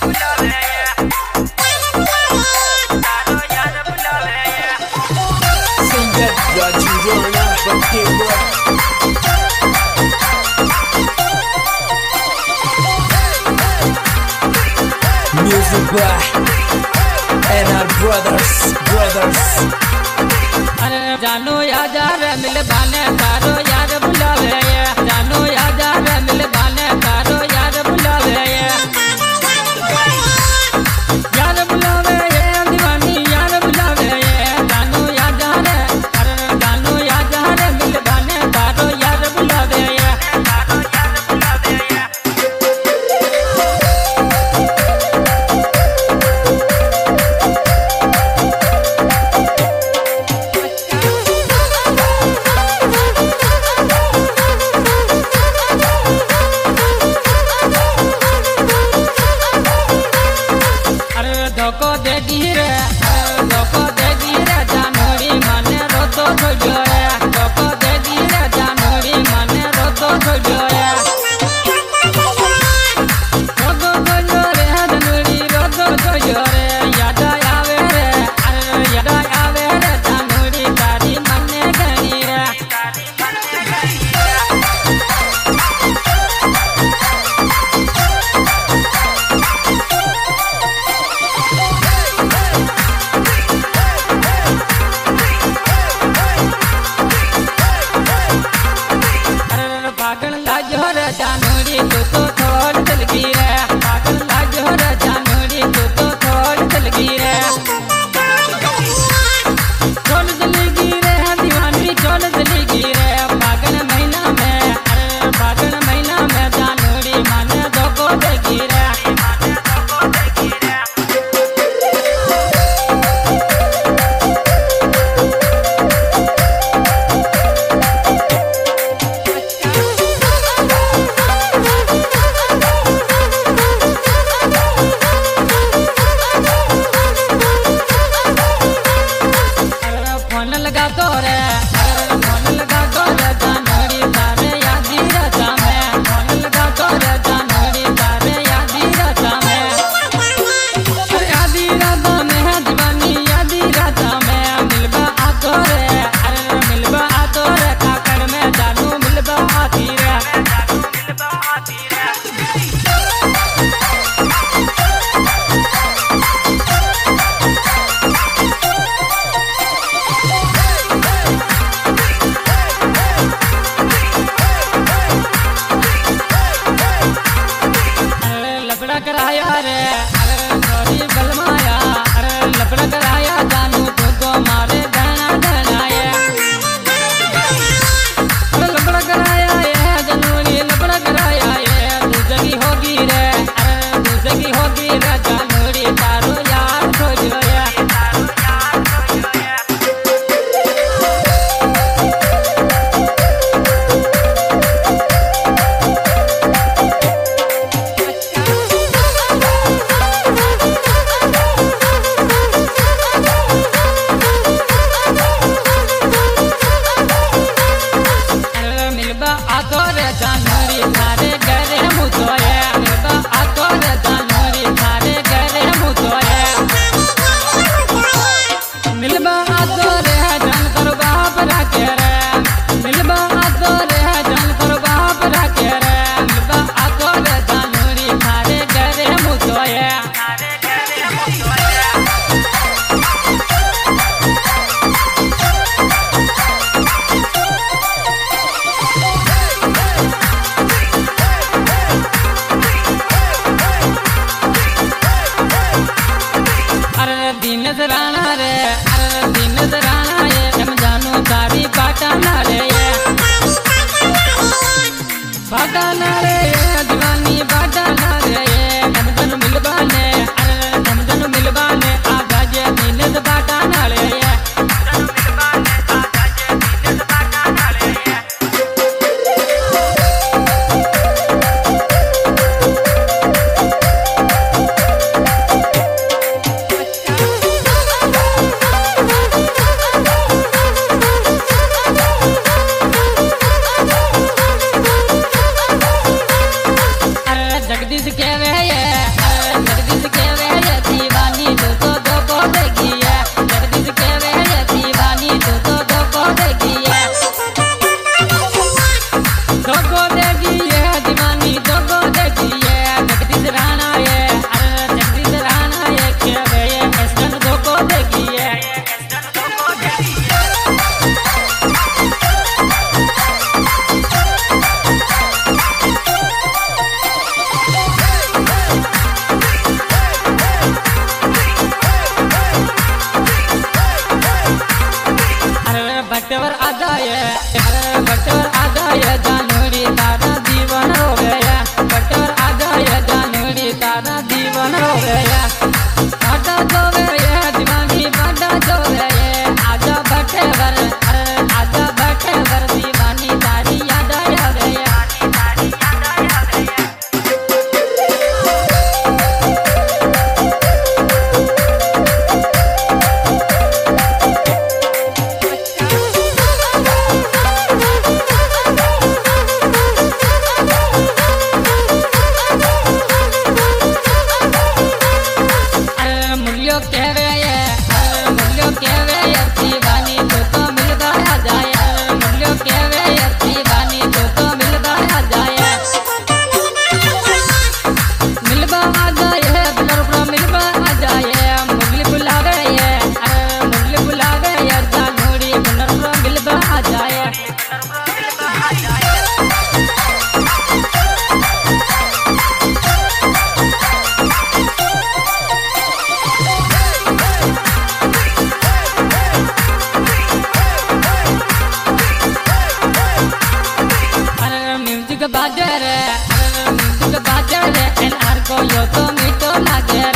Music by NR Brothers. अरे जानो यार मिल बाने तारो यार बुलावे जानो यार मिल बाने तारो यार बुलावे यार बुलावे दीवानी यार बुलावे जानो यार अरे जानो यार मिल बाने तारो यार बुलावे धोको दे गिरे जानोरी माने रोतो छोड़े धोको दे गिरे जानोरी माने रोतो छोड़े जानोरी रोतो छोड़े याद आवे रे जानोरी तारी मने गणी रे जानोरी तू तो थोड़ चल गई रे पागल लाजो रे जानोरी तू तो थोड़ चल गई रे छोड़ चली गई रे दीवानी छोड़ चली गई रे पागल महीना में जानोरी माने धोको दे गई रे फोन लगा दो रे जानोरी तारे यादी राजा में फोन लगा दो रे जानोरी तारे यादी राजा में यादी राजा में है दीवानी यादी राजा में मिलबा आतो रे काकर में जानू मिलबा आती रे लपड़ा कराया रे अरे बलमाया अरे लपड़ा कराया जानू तो मारे गहना धनाया लपड़ा कराया ये जानूरी लपड़ा कराया ये दूसरी होगी रे अरे दूसरी होगी रे जानूरी तारो यार खोजो या आतो रे जानोरी थारे घरे मुतोए मिलबा आतो रे जानोरी थारे घरे मुतोए मिलबा आतो रे जान करो बाप राखे रे मिलबा आतो रे जान करो बाप राखे रे मिलबा आतो रे जानोरी थारे घरे मुतोए दिन राणा रे अरे दिन राणा ये हम जानू तारी बाटा ना रे दीवानी बाटा ना रे हम जन मिलबाने अरे भट्टवर आदाय जानोड़ी तारा दीवान हो गया भट्टवर आदाय जानोड़ी तारा दीवान हो गया बाटा जो गया दीवानी बाटा जो गया आजा भट्टवर दीवानी तारी याद आ गया म्यूजिक बाजे रे एनआर को यो तो मीठो लागे